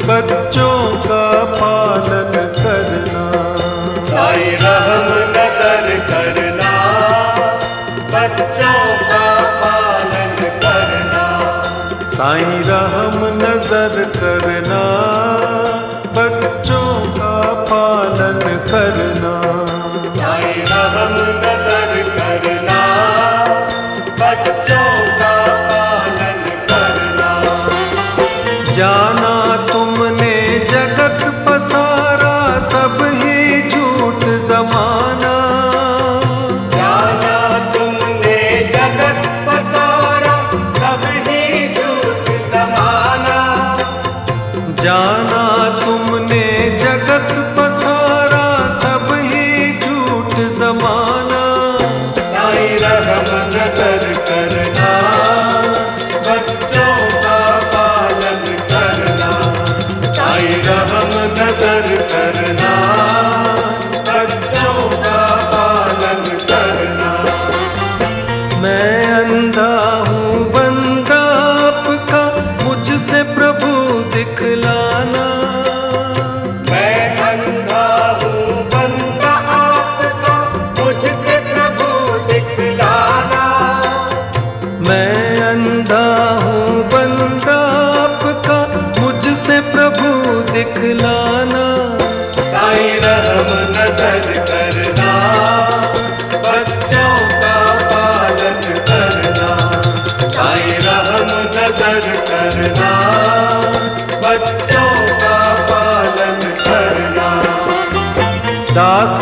बच्चों का पालन करना। साईं रहम नजर करना, बच्चों का पालन करना। साईं रहम नजर करना, बच्चों का पालन करना। साईं रहम नजर करना, बच्चों का पालन करना। जाना तुमने जगत पसारा, सब ही झूठ जमाना। जाना तुमने जगत पसारा, सब ही झूठ जमाना। जाना तुमने जगत पसारा, सब ही झूठ जमाना। साईं रहम नजर करना, बच्चों का पालन करना। साईं रहम नजर करना, बच्चों का पालन करना। मैं अंधा हूँ बंदा आपका, मुझसे प्रभु दिखलाना। मैं अंधा हूँ बंदा आपका, मुझसे प्रभु दिखलाना। मैं अंधा हूँ बंदा आपका, मुझसे प्रभु दिखलाना। साईं रहम नजर करना, बच्चों का पालन करना। साईं रहम नजर करना, बच्चों का पालन करना। दास